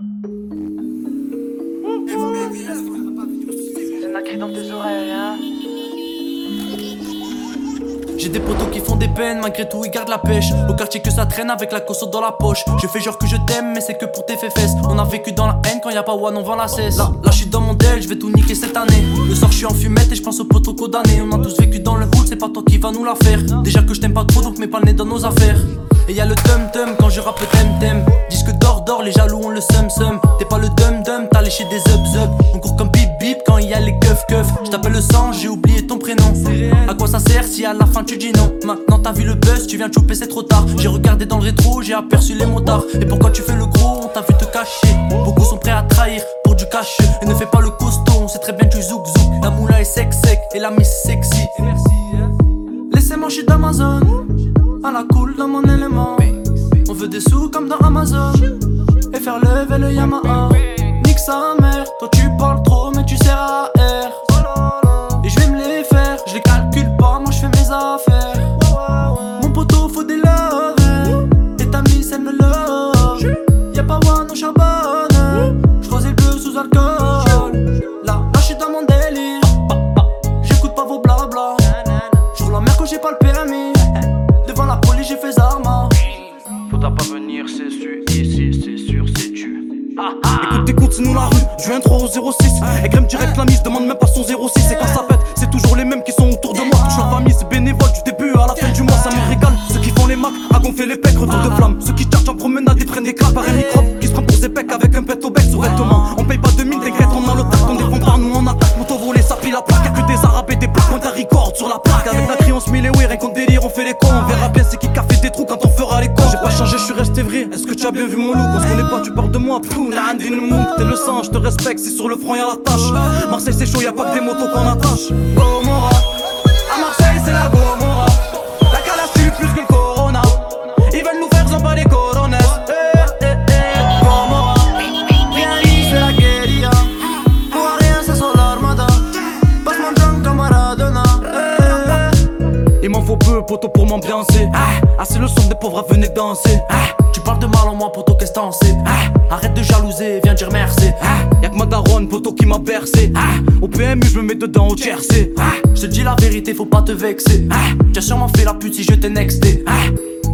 C'est nacré dans tes oreilles, hein. J'ai des potos qui font des peines, malgré tout ils gardent la pêche. Au quartier que ça traîne avec la cosso dans la poche. Je fais genre que je t'aime, mais c'est que pour tes fesses. On a vécu dans la haine quand y'a pas one, on vend la cesse. Là je suis dans mon del, je vais tout niquer cette année. Le soir je suis en fumette et je pense aux potos condamnés. On a tous vécu dans le hood, c'est pas toi qui va nous la faire. Déjà que je t'aime pas trop, donc mets pas le nez dans nos affaires. Et y'a le tum-tum quand je rappe le tem-tem. Disque d'or, les jaloux ont le sum-sum. T'es pas le dum-dum, t'as léché des up-up. On court comme bip-bip quand il y a les keuf-keuf. J't'appelle le sang, j'ai oublié ton prénom. À quoi ça sert si à la fin tu dis non? Maintenant t'as vu le buzz, tu viens de choper, c'est trop tard. J'ai regardé dans le rétro, j'ai aperçu les motards. Et pourquoi tu fais le gros? On t'a vu te cacher. Beaucoup sont prêts à trahir pour du cash. Et ne fais pas le costaud, on sait très bien que tu zouk zouk. La moula est sec et la miss sexy. Laissez-moi, je suis d'Amazon. À la cool dans mon élément. On veut des sous comme dans Amazon. Et faire lever le Yamaha. Nique sa mère, toi tu parles trop mais tu sers à R. Et je vais me les faire, je les calcule pas, moi je fais mes affaires. Mon poteau faut des love. Et ta miss elle me love. Y'a pas one on charbonne. J'choisis le bleu sous alcool. Là je suis dans mon délire. J'écoute pas vos blabla. J'roule la mer quand j'ai pas le permis. Devant la police j'ai fait Zarma. Faudra pas venir, c'est sûr, ici c'est sûr, c'est tu. Écoute, c'est nous la rue, je viens 3 au 06. Et crème direct la mise, demande même pas son 06. Et quand ça pète, c'est toujours les mêmes qui sont autour de moi. Touche la famille, c'est bénévole du début à la fin du mois. Ça me régale, ceux qui font les macs, à gonfler les pecs, retour de flamme. Ceux qui chargent en promenade, ils prennent des claques par un microbe. Qui se prennent pour des pecs avec un pet au bec sur vêtements. On paye pas 2000, t'inquiète, on a le tac, on défendra, nous on attaque. Moto volé, ça plie la plaque, y'a que des arabes et des plaques. On record sur la plaque, avec la crie on se met les ouais, rien qu'on délire, on fait les cons. On verra bien c'est qui a fait des trous quand on fera les cons. J'ai pas changé, je suis resté vrai, est-ce que tu as bien vu mon look? On se connaît pas, tu parles de moi, t'es le sang, je te respecte, si sur le front y'a la tâche. Marseille c'est chaud, y'a pas que des motos qu'on attache. Gomorra, à Marseille c'est la Gomorra. La calache tue plus que le Corona. Ils veulent nous faire zomba les corones. Gomorra, viens ici c'est la guérilla. Pour rien ça sort l'armada. Passe mon drunk comme Maradona. Il m'en faut peu, poteau pour m'ambiancer. Ah c'est le son des pauvres, venez danser. Tu parles de mal en moi, poto, qu'est-ce t'en sais? Arrête de jalouser, viens dire merci. Y'a que ma daronne, poteau qui m'a bercé. Au PMU, je me mets dedans au tiercé. Je te dis la vérité, faut pas te vexer. T'as sûrement fait la pute si je t'ai nexté.